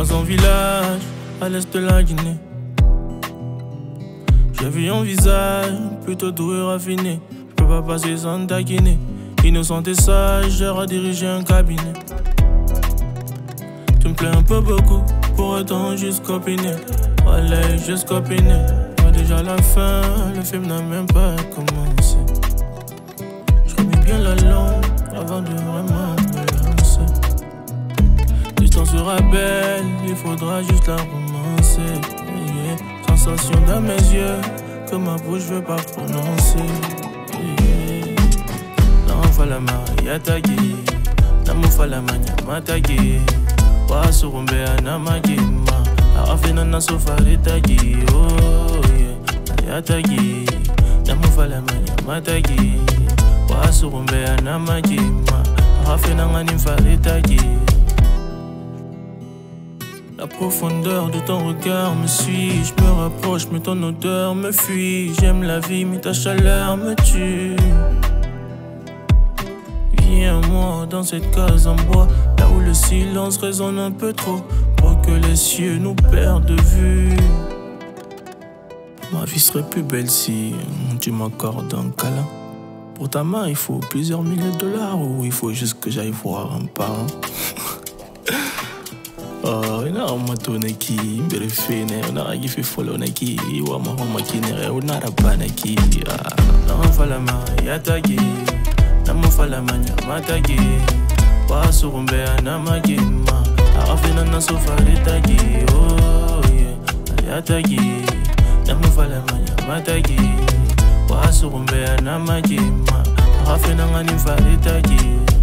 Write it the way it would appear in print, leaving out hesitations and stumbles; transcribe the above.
dans un village à l'est de la Guinée. J'ai vu un visage plutôt doux et raffiné. Je peux pas passer sans taquiner. Innocent et sage, j'ai redirigé un cabinet. Tu me plais un peu beaucoup, pour autant juste copiner. Allez, juste copiner. Vois déjà la fin, le film n'a même pas commencé. Je remets bien la langue avant de vraiment me lancer. Distance sera belle, il faudra juste la romancer. Yeah. Sensation dans mes yeux, que ma bouche veut pas prononcer. Yeah. L'enfant Maria tagi, namufa la manya matagi. Wasurumbe anamagima, arafina na sofari tagi. Oh yeah, tagi, namufa la manya matagi. Wasurumbe anamagima, arafina ngani fari tagi. La profondeur de ton regard me suit. Je me rapproche mais ton odeur me fuit. J'aime la vie mais ta chaleur me tue. Viens-moi dans cette case en bois, là où le silence résonne un peu trop, pour que les cieux nous perdent de vue. Ma vie serait plus belle si tu m'accordes un câlin. Pour ta main il faut plusieurs milliers de dollars, ou il faut juste que j'aille voir un parent. Oh, ina amatonaki, berefene, ona agifi follow naki, wa mahoma kinere, ona rabanaki. N'enfala Maria tagi, namufala manya matagi, wa surumbe anamagima, arafina na sofari tagi. Oh yeah, tagi, namufala manya matagi, wa surumbe anamagima, arafina ngani fari tagi.